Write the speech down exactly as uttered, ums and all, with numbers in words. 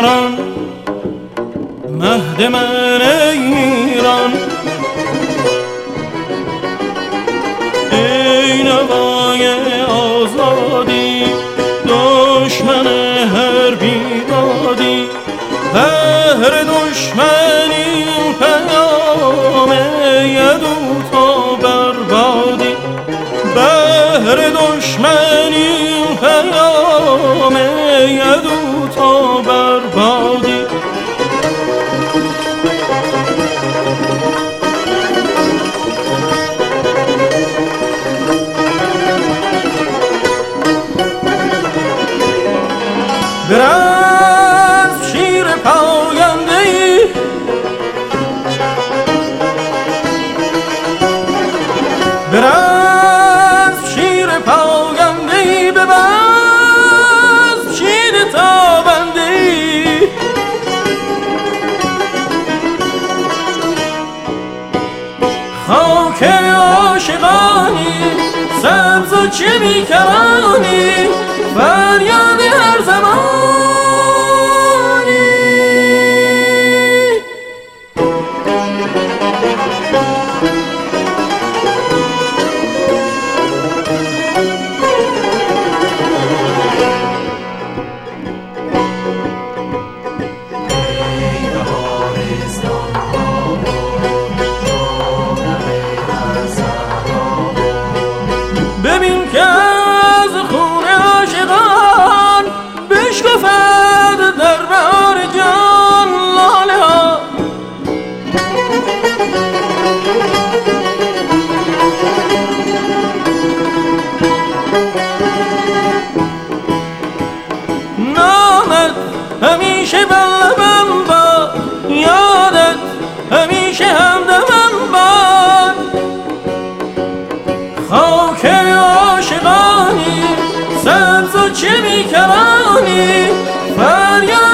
بیکران مهد من ایران ای نوای آزادی دشمن هر بیدادی هر دشمنی پیام یدو تا بربادی بهر دشمنی پیام یدو تا بربادی برز شیر پاینده‌ای برز شیر پاینده‌ای ببز شیر تابنده‌ای خاک عاشقانی سبز و چه بیکرانی فریاد هر زمانی ببین که از خون عاشقان بشکفد در بهار جان لاله ها نامت همیشه بر لبم باد یادت همیشه همدمم باد خاک عاشقانی سبز و چه بیکرانی فریاد